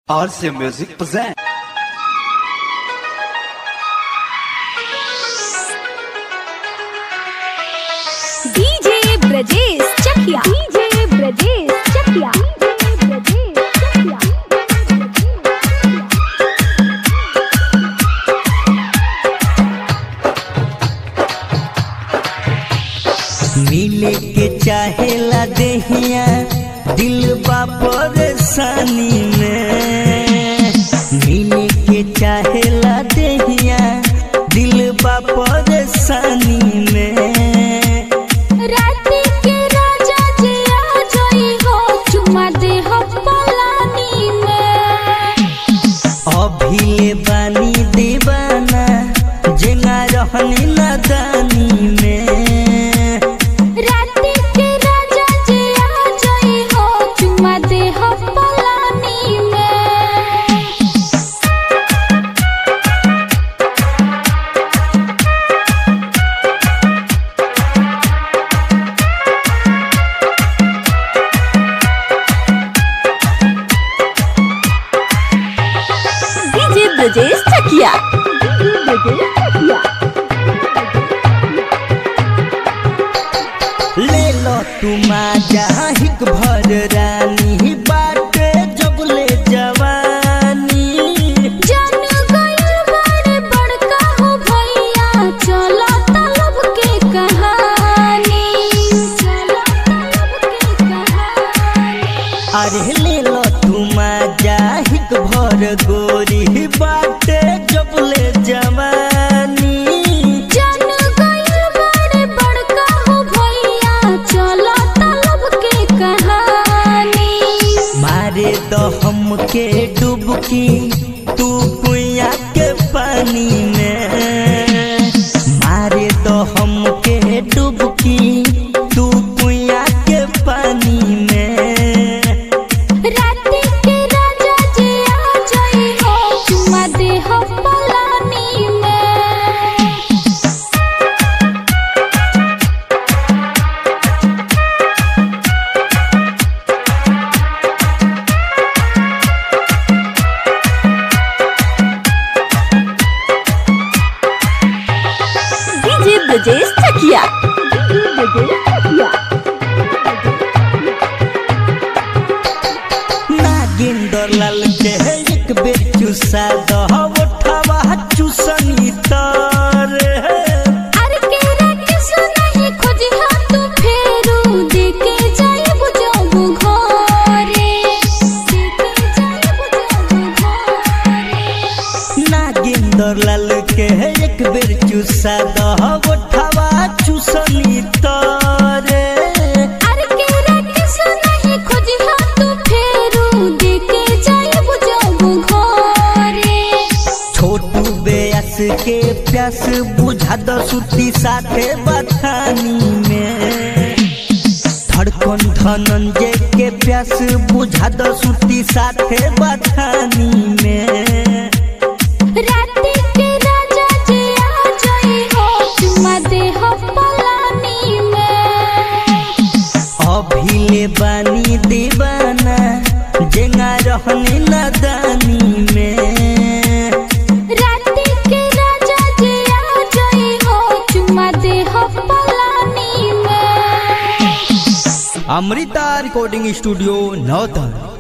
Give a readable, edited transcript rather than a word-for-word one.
RC Music present. DJ Brajesh Chakya. DJ Brajesh Chakya. मिले के चाहेला देहिया दिल बा परेशानी में। मिले के चाहेला देहिया दिल बा परेशानी में। राती के राजा जी आ जाई हो चुमा दे हो पलानी में। अभी ले बानी दीवाना जेना रहनी नादानी में। Brajesh Chakya. ले लो तुम आजा हिक भर रानी बाटे जब ले जवानी। जान गइल बड़े बड़का हो भैया चलो तलब के कहानी। चलो तलब के कहानी। अरे ले लो तुम आजा हिक भर गोरी बाटे जब ले जवानी। जान गइल बड़े बड़का हो भैया चलो तलब के कहानी। मारे दो हमके डुबकी तू कुइया के पानी में। मारे दो हमके डुबकी तू कुइया के पानी में। राती के राजा जी आ जाई हो चुमा दे हो पलानी में। DJ Brajesh Chakya. नागिंदर लाल के एक बेर चुसा दह उठावा चुसनी तारे। अरे के रखस नहीं खोजी हो तू फेरू देके जाए बुझाबू घरे। देके जाए बुझाबू घरे। नागिंदर लाल के एक बेर चुसा दह उठावा चुसनी तारे। अरे के रखस नहीं खोजी हो तू फेरू देके जाए बुझाबू घरे। छोटू बेयास के प्यास बुझा दो सुती साथे बथानी में। धड़कन धनंजय के प्यास बुझा दो सुती साथे बथानी में। राती के राजा जी आ जाई हो चुमा दे हो पलानी में। अभी ले बानी दीवाना जेना रहनी नादानी में। राती के राजा जी आ जाई हो चुमा दे हो पलानी में। अमृता रिकॉर्डिंग स्टूडियो नौतन।